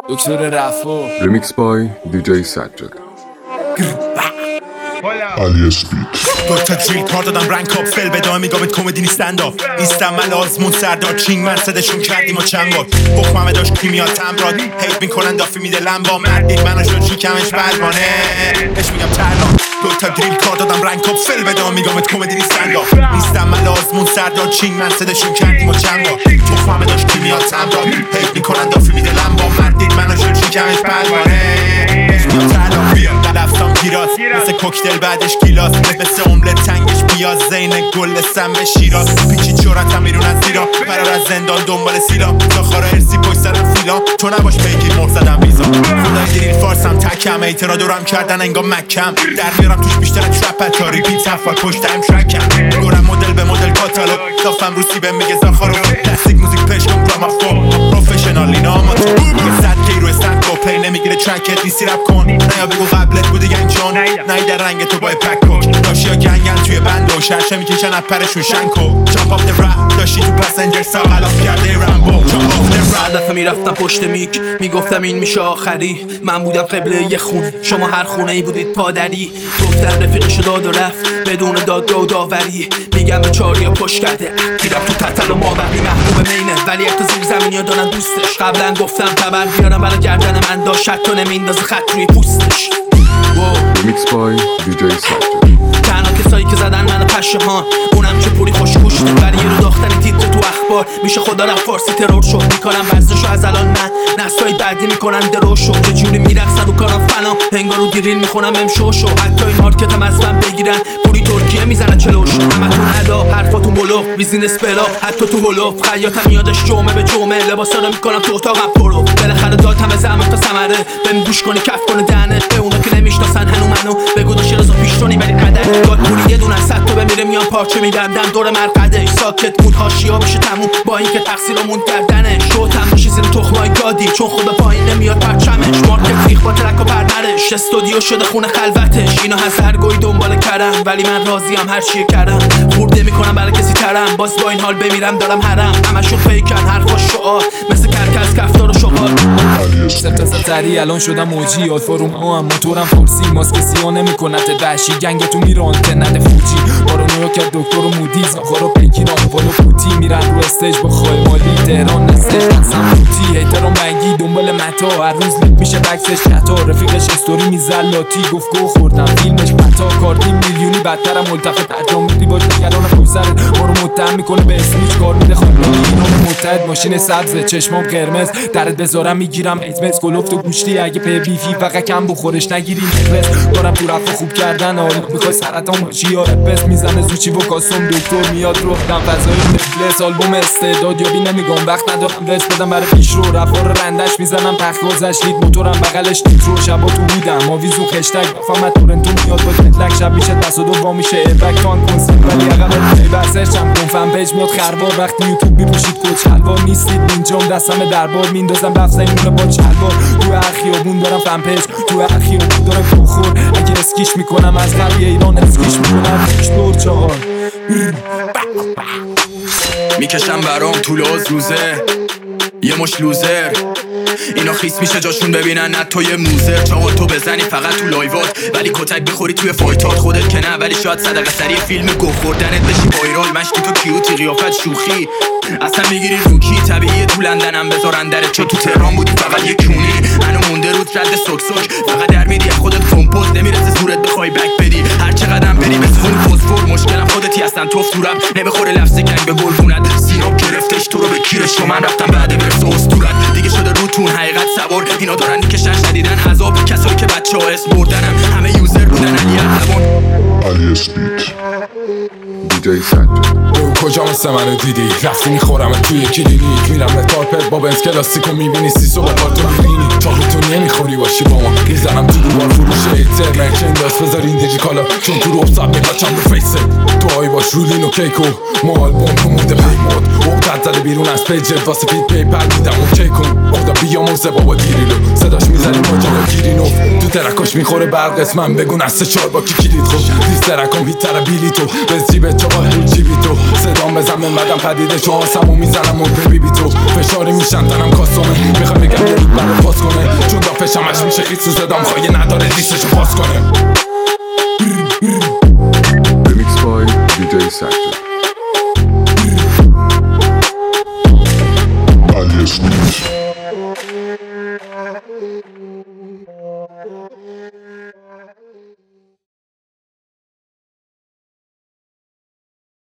دکتر رفو Remix by DJ سجاد. علی اسپید دوتا دریل کار دادم رنگ کاپ فل به دائمی گابت کمدی نیستند آف نیستم من آزمون سردار چینگ من صدشون کردیم و چند بار بخمه داشت کیمیا تمراد هیت میکنن دافی میده لمبا مردید منو شد شکمش بلبانه اش میگم ترنام دوتا دریل کار دادم رنگ کاپ فل به دائمی گابت کمدی نیستند آف نیستم من آزمون سردار چینگ من صدشون کردیم و چند بار بخمه داشت کیمیا تمراد هیت میکنن دافی میده لمبا مردید منو شد شکمش بلبانه اش میگم ترنام بیا لفتم گیراس مثل کوکتل بعدش گیلاس مثل املت تنگش پیاز زین گل سم شیراز پیچید شورتم بیرون از زیرا فرار از زندان دنبال سیلا زاخارا ارسی پشت سرم فیلا تو نباش پیگیر مرزدم ویزا خدای دیرین فارسم تکم ایترا دورم کردن انگام مکم در میارم توش بیشتر ترپ تا ریپیت صفا پشتم ترکم دورم مدل به مدل کاتالوگ دافم روسی به میگه زاخارو پلاستیک موزیک پشکم گرامافون پروفشنال اینا ما تو صد کی رو استند با پلی نمیگیره ترکت نیستی رپ کن نیا بگو قبلت بوده گنگ چون نای در رنگ تو با پک کن داشتی ها گنگن توی بند و شرشه میکشن اپرشون شنکو جامپ آف در رپ داشتی تو پسنجر سا غلاف کرده رمبو جامپ آف در رپ دفعه میرفتم پشت میک میگفتم این میشه آخری من بودم قبله یه خون شما هر خونه ای بودید پادری گفتن رفیقشو داد و رفت بدون دادگاه و داوری میگم به چاریا پشت کرده گیرم تو تتل و مابقی محبوب مینه ولی اقتا زیر زمینی ها دارن دوستش قبلا گفتم تبر بیارم برای گردن من داشت حتی نمیندازه خط روی پوستش Remix by DJ سجاد. تنها کسایی که زدن منو پشهان اونم که پوری خوشگوشته ولی یه رو داختن تیتر تو اخبار میشه خدا رفت فارسی ترور شد میکنم ورزشو از الان من نسلای بعدی میکنن دروشو چه جوری میرقصن رو کارم فنا انگار رو دیریل میخونم امشوشو حتی این مارکتم از من بگیرن پوری ترکیه میزنن چلوشو همتون ادا حرفاتون بلو بیزینس بلا حتی تو هلو خیاطم یادش جمعه به جمعه لباسا رو میکنم تو اتاقم پرو بالاخره دادم از زحمت تا ثمره بهم گوش کنی کف کنه دهنه به اونا که نمیشناسن هنو منو بگو داشت رضا پیشتونی ولی قدر گاد پولی یه دونه صد تا بمیره میان پارچه میبندن دور مرقدش ساکت بود حاشیه بشه تموم با اینکه تقصیرمون کردنش شوتم میشه زیر تخمای گادی چون خدا پایین نمیاد پرچمش مارکت ریخ با ترک و پرنرش استودیو شده خونه خلوتش اینا هزرگوی دنبال کردم ولی من راضیم هر چیه کردم خورده میکنم برای کسی ترم باز با این حال بمیرم دارم حرم همشون فیکن حرفاش شعار مثل کرکس کفتار و شغال سبت سری الان شدم موجی یاد فروم هم موتورم فارسی ماسک سیاه نمیکنت وحشی گنگ تو میران تنت فوجی بارونویا که دکتر و مودی زاخارو پیکیران فالو پوتی میرن رو استیج با خواهی مالی تهران استیج قسم پوتی هیتران منگی دنبال متا هر روز لیک میشه بکسش کتا رفیقش استوری میزلاتی گفت گو خوردم فیلمش پتا کاردی میلیونی بدترم ملتفت ترجام میدی باش نگران پشت سرت ما رو متهم میکنه به اسمیچ کار میده خانمانی اینا متحد ماشین سبز چشمام قرمز درت بذارم میگیرم ازمز گلفت و گوشتی اگه پی بیفی فقط کم بخورش نگیری نفس دارم تو رفت خوب کردن حالا میخوای سرطان باشی یا رپس میزنه زوچی و کاسم دکتر میاد رو دم فضای نفلس آلبوم استعداد یابی نمیگم وقت ندارم وست بدم برای پیش رو رفا رو رندش میزنم پخ گذشت لید موتورم بغلش نیترو شبا تو بودم آویزو خشتک بفهم تورنتو میاد با متلک شب میشه دست و دو وا میشه ایربک تان کنسرت ولی عقب پی برسرچم کنفم پیج میاد خربار وقتی یوتیوب میپوشید کوچ حلوار نیستید اینجام دستم دربار میندازم لفظای میونه با چلوار تو هر خیابون دارم فن پیج تو هر خیابون دارم کوخور اگه اسکیش میکنم از قبل ایران اسکیش میکنم دور چهار میکشم برام طول از روزه یه مش لوزر اینا خیس میشه جاشون ببینن نه تو یه موزر چاقل تو بزنی فقط تو لایوات ولی کتک بخوری توی فایتات خودت که نه ولی شاید صدقه سری فیلم گو خوردنت بشی وایرال مشتی تو کیوتی قیافت شوخی اصلا میگیری روکی طبیعیه تو لندنم بذارن درت چون تو تهران بودی فقط یه کونی منو مونده رود رد سکسک فقط در میدی خودت کمپوز نمیرسه زورت بخوای بک بدی هر چقدر بری مثل خون فسفر مشکلم خودتی هستن توف تو رپ نمیخوره لفظ گنگ به گلگونت سیراب گرفتش تو رو به کیرش تو من رفتم بعد برسه اسطورت دیگه شده روتون حقیقت سوار اینا دارن میکشن شدیدن عذاب کسایی که بچه‌ها اسم بردنم همه یوزر بودن علی اردوان علی اسپید DJ سجاد. کجا مثل منو دیدی رفتی میخورم توی کلینیک میرم به تارپت با بنز کلاسیکو میبینی سیسو با پارتو میبینی چاقی تو نمیخوری باشی با ما میزنم تو دوبار فروشه ایتر مرچین داشت بذار این دیجیکالا چون تو رو سب میبچم رو فیست تو هایی باش رولین و کیکو ما آلبوم تو مونده پیمود اقدر زده بیرون از پیجت واسه فید پیپل میدم و کیکون خدا بیامرزه بابا دیریلو صداش میزنیم با جاگا گیرینو تو ترکاش میخوره برق اسمم بگون از سه چار با کی کلید خب دیز ترکام بیتر بیلی تو به جیبت چاقا هیل جیبی تو صدام بزن مدم پدیده چو آسمو میزنم و ببی تو فشاری میشن تنم کاسومه میخوام بگم یه رود برای پاس کنه عاشقی زدم خواهی نداره دیسشو باز کنه. Remix by DJ Satchel.